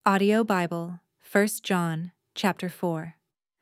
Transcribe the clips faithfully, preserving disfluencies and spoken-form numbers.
Audio Bible, First John, chapter four.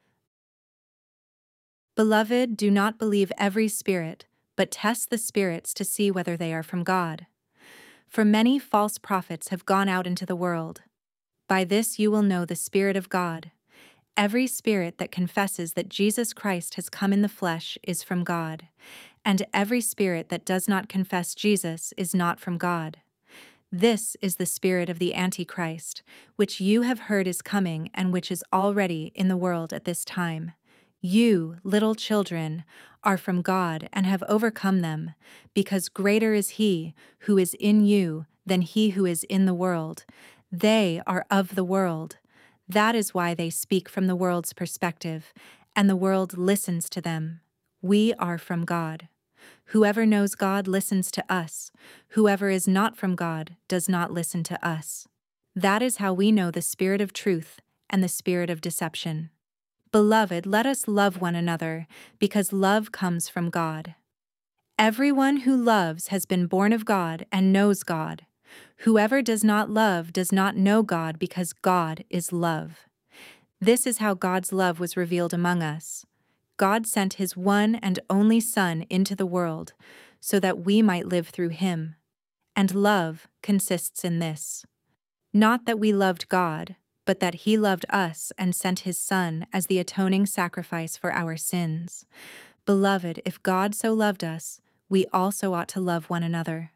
Beloved, do not believe every spirit, but test the spirits to see whether they are from God. For many false prophets have gone out into the world. By this you will know the Spirit of God. Every spirit that confesses that Jesus Christ has come in the flesh is from God, and every spirit that does not confess Jesus is not from God. This is the spirit of the Antichrist, which you have heard is coming and which is already in the world at this time. You, little children, are from God and have overcome them, because greater is He who is in you than he who is in the world. They are of the world. That is why they speak from the world's perspective, and the world listens to them. We are from God. Whoever knows God listens to us. Whoever is not from God does not listen to us. That is how we know the spirit of truth and the spirit of deception. Beloved, let us love one another, because love comes from God. Everyone who loves has been born of God and knows God. Whoever does not love does not know God, because God is love. This is how God's love was revealed among us. God sent His one and only Son into the world so that we might live through Him. And love consists in this: not that we loved God, but that He loved us and sent His Son as the atoning sacrifice for our sins. Beloved, if God so loved us, we also ought to love one another.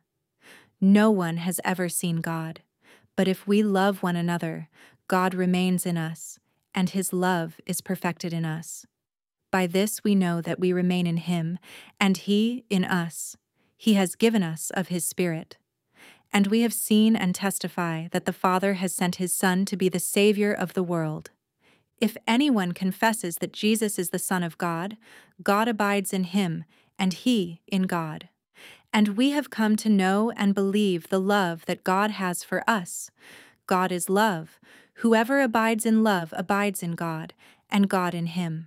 No one has ever seen God, but if we love one another, God remains in us, and His love is perfected in us. By this we know that we remain in Him, and He in us. He has given us of His Spirit. And we have seen and testify that the Father has sent His Son to be the Savior of the world. If anyone confesses that Jesus is the Son of God, God abides in him, and He in God. And we have come to know and believe the love that God has for us. God is love. Whoever abides in love abides in God, and God in him.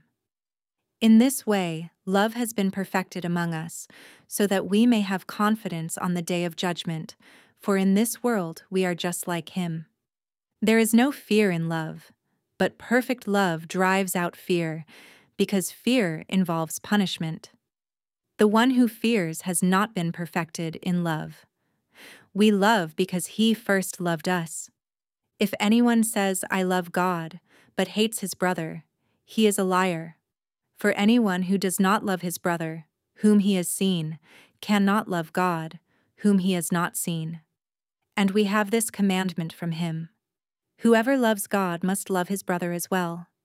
In this way, love has been perfected among us, so that we may have confidence on the day of judgment, for in this world we are just like Him. There is no fear in love, but perfect love drives out fear, because fear involves punishment. The one who fears has not been perfected in love. We love because He first loved us. If anyone says, "I love God," but hates his brother, he is a liar. For anyone who does not love his brother, whom he has seen, cannot love God, whom he has not seen. And we have this commandment from Him: whoever loves God must love his brother as well.